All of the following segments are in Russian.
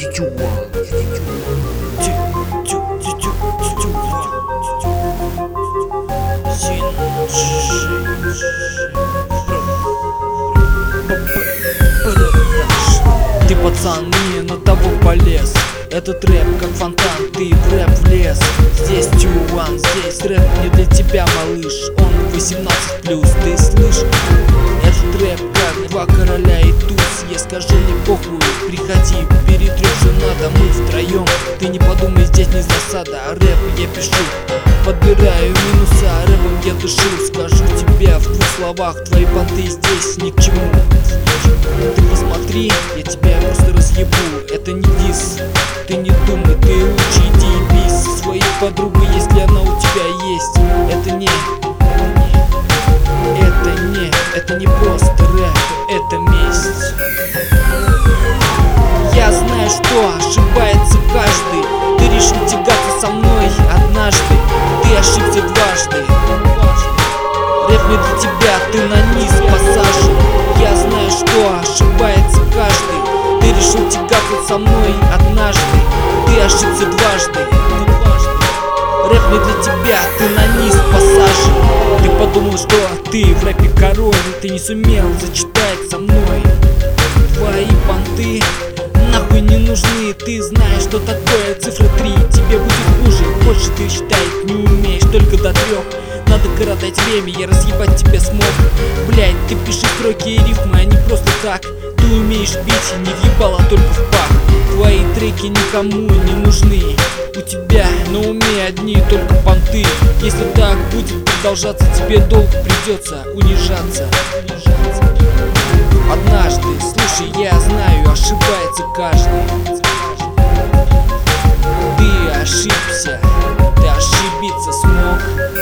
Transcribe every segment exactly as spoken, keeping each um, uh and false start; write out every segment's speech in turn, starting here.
Ты, пацан, не на того полез. Этот рэп как фонтан, ты в рэп влез. Здесь Тюан, здесь рэп не для тебя, малыш. Он восемнадцать плюс, ты слышь? Этот рэп как два короля и туз. Я скажу не похуй, приходи, перетрём же надо, мы втроем. Ты не подумай, здесь не засада, а рэп я пишу. Подбираю минуса, рэпом я дышу. Скажу тебе в двух словах, твои понты здесь ни к чему. Ты посмотри, я тебя просто разъебу. Это не дис, ты не думай, ты лучше иди ебись со своей подругой, если она у тебя есть. Это не, это не, это не просто рэп, это месть. Я знаю, что ошибается каждый. Ты решил тягаться со мной однажды, ты ошибся дважды. Рэп не для тебя, ты на низ посажен. Я знаю, что ошибается каждый. Ты решил тягаться со мной однажды, ты ошибся дважды. Рэп не для тебя, ты на низ посажен. Ты подумал, что ты в рэпе король, ты не сумел зачитать со мной. Твои понты нахуй не нужны. Ты знаешь, что такое цифра три. Тебе будет хуже, больше ты считать не умеешь, только до трех. Надо коротать время, я разъебать тебя смог. Блять, ты пишешь строки и рифмы, а не просто так. Ты умеешь бить, не въебал, а только в пах. Твои треки никому не нужны. У тебя на уме одни только понты. Если так будет продолжаться, тебе долго придется унижаться. Однажды, слушай, я знаю, ошибается каждый. Ты ошибся, ты ошибиться смог.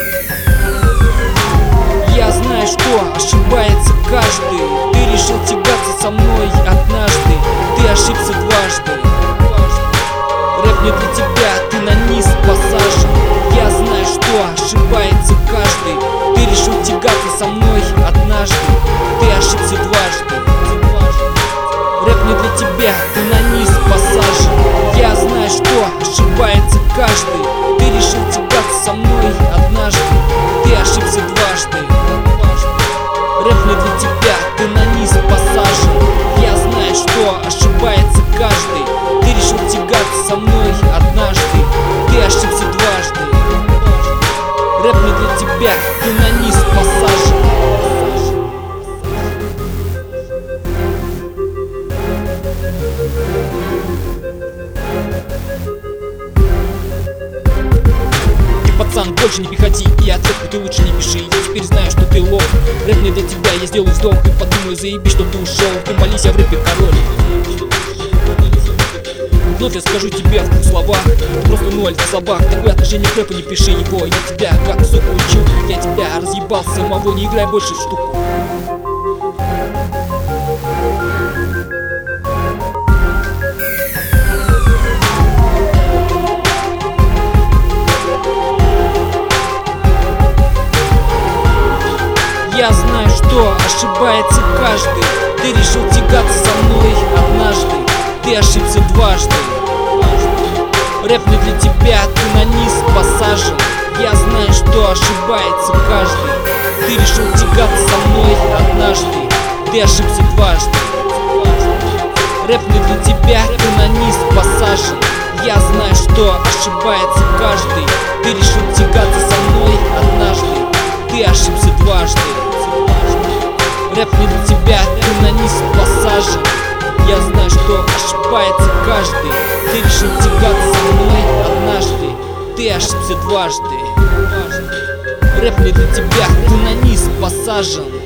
Я знаю, что ошибается каждый. Ты решил тягаться со мной однажды, ты ошибся дважды. Рэп не для тебя, ты на низ посажен. Я знаю, что ошибается каждый. Ты решил тягаться со мной однажды, ты ошибся дважды. Рэп не для тебя, ты на низ посажен. Я знаю, что ошибается каждый. Ты решил тягаться со мной однажды, ты ошибся дважды. Рэп не для тебя, ты на низ посажен. Я знаю, что ошибается каждый. Ты решил тягаться со мной однажды, ты ошибся дважды. Рэп не для тебя, ты на низ посажен. Пацан, больше не приходи, и ответку ты лучше не пиши. Я теперь знаю, что ты лох. Рэп не для тебя, я сделаю вздох и подумаю, заеби, что ты ушел. Ты молись, я в рэпе король. Вновь я скажу тебе в двух словах, ты просто ноль в слабах. Такое отношение к рэпу не пиши его. Я тебя как сука учу, я тебя разъебал самого. Не играй больше в штуку. Я знаю, что ошибается каждый. Ты решил тягаться со мной однажды, ты ошибся дважды. Рэп не для тебя, ты на низ посажен. Я знаю, что ошибается каждый. Ты решил тягаться со мной однажды, ты ошибся дважды. Рэп не для тебя, ты на низ посажен. Я знаю, что ошибается каждый. Ты решил тягаться со мной однажды, ты ошибся дважды. Рэп не для тебя, ты на низ посажен. Я знаю, что ошибается каждый. Ты решил тягаться со мной однажды, ты ошибся дважды. Рэп не для тебя, ты на низ посажен.